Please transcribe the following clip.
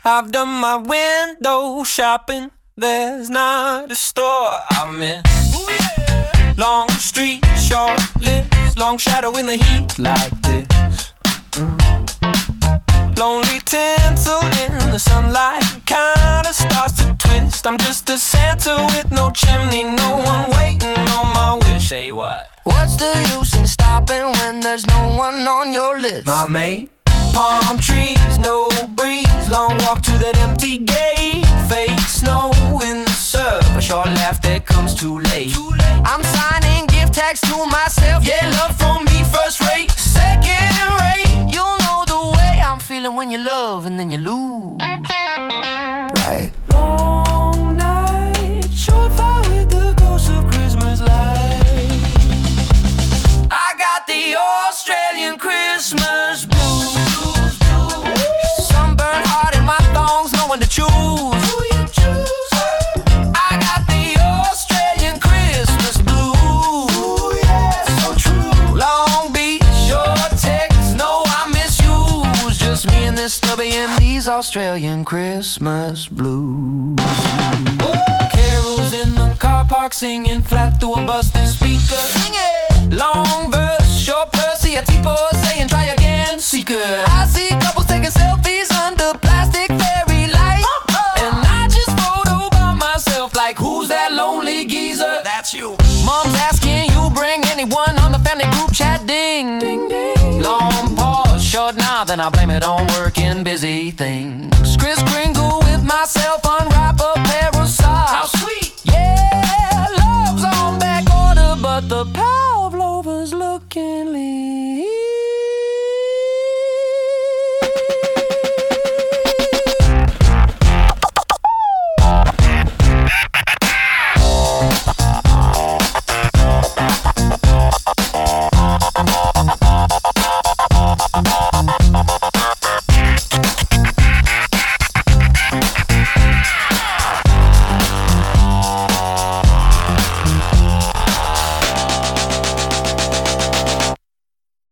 I've done my window shopping. There's not a store I'm in. Long street, short lives, long shadow in the heat like this. Lonely tinsel in the sunlight kinda starts to twist. I'm just a Santa with no chimney, no one waiting on my wish. Say what? What's the use in stopping when there's no one on your list? My mate, palm trees, no breeze, long walk to that empty gate. Fake snow in the surf, a short laugh that comes too late. I'm signing gift tags to myself. Yeah, love from me, first rate, second rate. You'll know the way I'm feeling when you love and then you lose. Right. Long night, short fire with the ghost of Christmas light. I got the Australian Christmas blues. Sunburned heart in my thongs, no one to choose. Who you choose? I got the Australian Christmas blues. Ooh, yeah, so true. Long Beach, short text, no I misuse. Just me and this stubby and these Australian Christmas blues. Carols in the car park singing flat through a busted speaker. Sing it! Long verse, short Percy, a tipo saying try again, seeker. I see couples taking selfies under plastic fairy lights. And I just photo by myself like who's that lonely geezer? That's you. Mom's asking you bring anyone on the family group chat. Ding, Ding ding. long pause, short now, then I blame it on working busy things. Kris Kringle with myself, unwrap a pair of socks. How sweet. Yeah, love's on back order, but the Pavlova's looking lean.